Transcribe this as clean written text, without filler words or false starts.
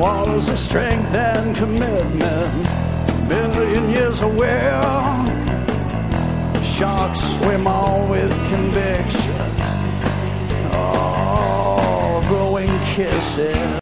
waters of strength and commitment, million years away. Sharks swim on with conviction, oh, blowing kisses.